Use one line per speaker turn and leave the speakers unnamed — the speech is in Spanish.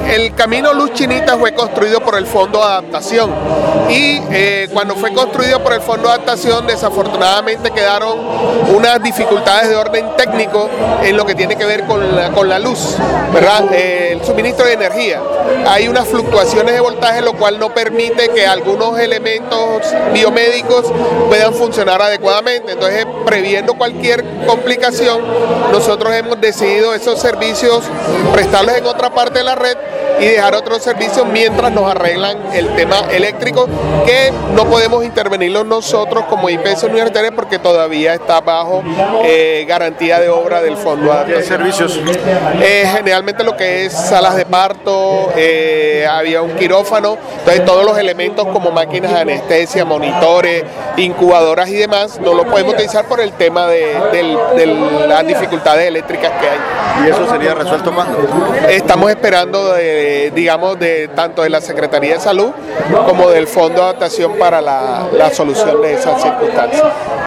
El camino Luz Chinita fue construido por el Fondo de Adaptación y cuando fue construido por el Fondo de Adaptación desafortunadamente quedaron unas dificultades de orden técnico en lo que tiene que ver con la luz, ¿verdad? El suministro de energía. Hay unas fluctuaciones de voltaje, lo cual no permite que algunos elementos biomédicos puedan funcionar adecuadamente. Entonces, previendo cualquier complicación, nosotros hemos decidido esos servicios prestarlos en otra parte de la red y dejar otros servicios mientras nos arreglan el tema eléctrico, que no podemos intervenirlo nosotros como IPS Universitaria porque todavía está bajo garantía de obra del Fondo de Adaptación.
¿Qué servicios?
Generalmente lo que es salas de parto, había un quirófano, entonces todos los elementos como máquinas de anestesia, monitores, incubadoras y demás, no lo podemos utilizar por el tema de las dificultades eléctricas que hay.
¿Y eso sería resuelto cuándo?
Estamos esperando tanto de la Secretaría de Salud como del Fondo de Adaptación para la solución de esas circunstancias.